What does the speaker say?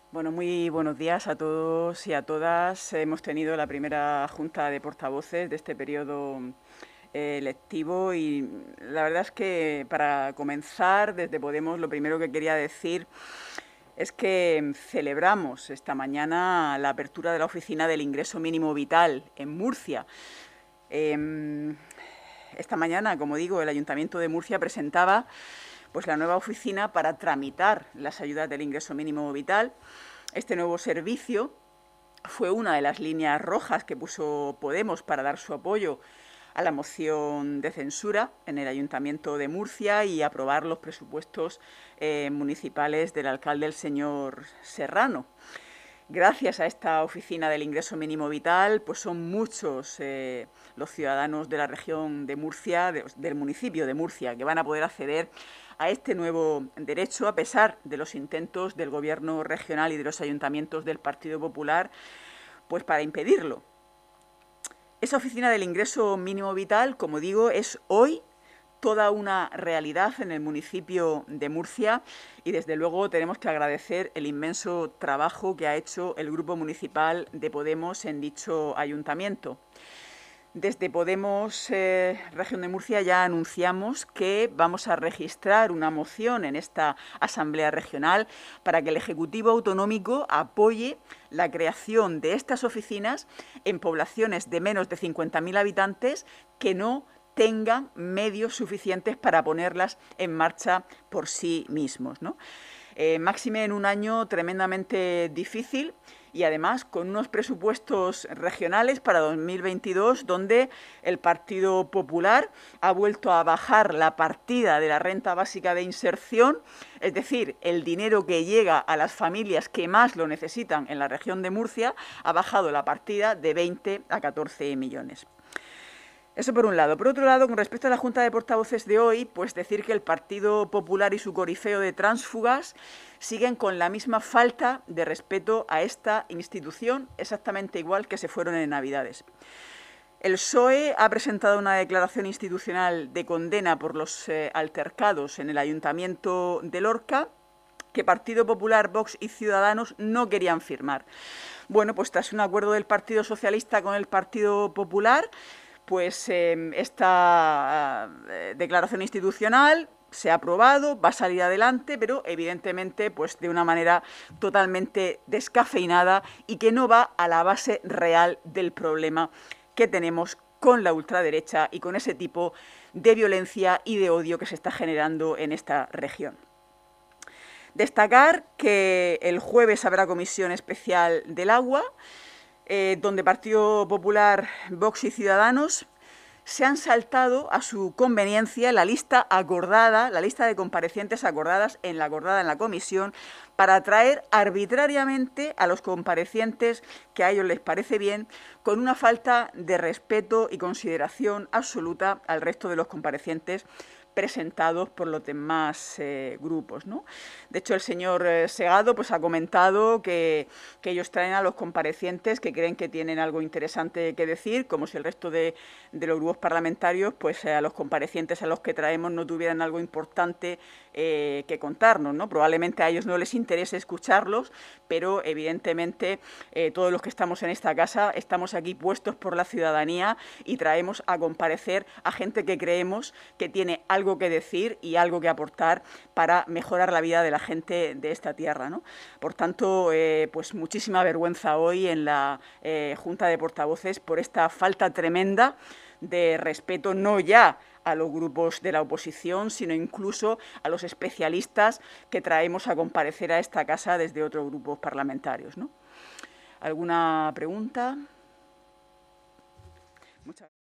Bueno, muy buenos días a todos y a todas. Hemos tenido la primera junta de portavoces de este periodo lectivo y la verdad es que para comenzar desde Podemos lo primero que quería decir es que celebramos esta mañana la apertura de la oficina del ingreso mínimo vital en Murcia. Esta mañana, como digo, el Ayuntamiento de Murcia presentaba pues la nueva oficina para tramitar las ayudas del ingreso mínimo vital. Este nuevo servicio fue una de las líneas rojas que puso Podemos para dar su apoyo a la moción de censura en el Ayuntamiento de Murcia y aprobar los presupuestos municipales del alcalde, el señor Serrano. Gracias a esta oficina del ingreso mínimo vital, pues son muchos los ciudadanos de la región de Murcia, del municipio de Murcia, que van a poder acceder a este nuevo derecho, a pesar de los intentos del gobierno regional y de los ayuntamientos del Partido Popular, pues para impedirlo. Esa oficina del ingreso mínimo vital, como digo, es hoy toda una realidad en el municipio de Murcia y desde luego tenemos que agradecer el inmenso trabajo que ha hecho el Grupo Municipal de Podemos en dicho ayuntamiento. Desde Podemos Región de Murcia ya anunciamos que vamos a registrar una moción en esta Asamblea Regional para que el Ejecutivo Autonómico apoye la creación de estas oficinas en poblaciones de menos de 50.000 habitantes que no tengan medios suficientes para ponerlas en marcha por sí mismos, ¿no? Máxime en un año tremendamente difícil y además con unos presupuestos regionales para 2022 donde el Partido Popular ha vuelto a bajar la partida de la renta básica de inserción, es decir, el dinero que llega a las familias que más lo necesitan en la región de Murcia, ha bajado la partida de 20 a 14 millones. Eso por un lado. Por otro lado, con respecto a la Junta de Portavoces de hoy, pues decir que el Partido Popular y su corifeo de tránsfugas siguen con la misma falta de respeto a esta institución, exactamente igual que se fueron en Navidades. El PSOE ha presentado una declaración institucional de condena por los altercados en el Ayuntamiento de Lorca, que Partido Popular, Vox y Ciudadanos no querían firmar. Bueno, pues tras un acuerdo del Partido Socialista con el Partido Popular, pues esta declaración institucional se ha aprobado, va a salir adelante, pero evidentemente pues de una manera totalmente descafeinada y que no va a la base real del problema que tenemos con la ultraderecha y con ese tipo de violencia y de odio que se está generando en esta región. Destacar que el jueves habrá comisión especial del agua, donde Partido Popular, Vox y Ciudadanos se han saltado a su conveniencia la lista acordada, la lista de comparecientes acordadas en la comisión, para traer arbitrariamente a los comparecientes que a ellos les parece bien, con una falta de respeto y consideración absoluta al resto de los comparecientes presentados por los demás grupos, ¿no? De hecho, el señor Segado pues, ha comentado que ellos traen a los comparecientes que creen que tienen algo interesante que decir, como si el resto de los grupos parlamentarios, pues a los comparecientes a los que traemos no tuvieran algo importante que contarnos, ¿no? Probablemente a ellos no les interese escucharlos, pero evidentemente todos los que estamos en esta casa estamos aquí puestos por la ciudadanía y traemos a comparecer a gente que creemos que tiene algo que decir y algo que aportar para mejorar la vida de la gente de esta tierra, ¿no? Por tanto, pues muchísima vergüenza hoy en la Junta de Portavoces por esta falta tremenda de respeto, no ya a los grupos de la oposición, sino incluso a los especialistas que traemos a comparecer a esta casa desde otros grupos parlamentarios, ¿no? ¿Alguna pregunta? Muchas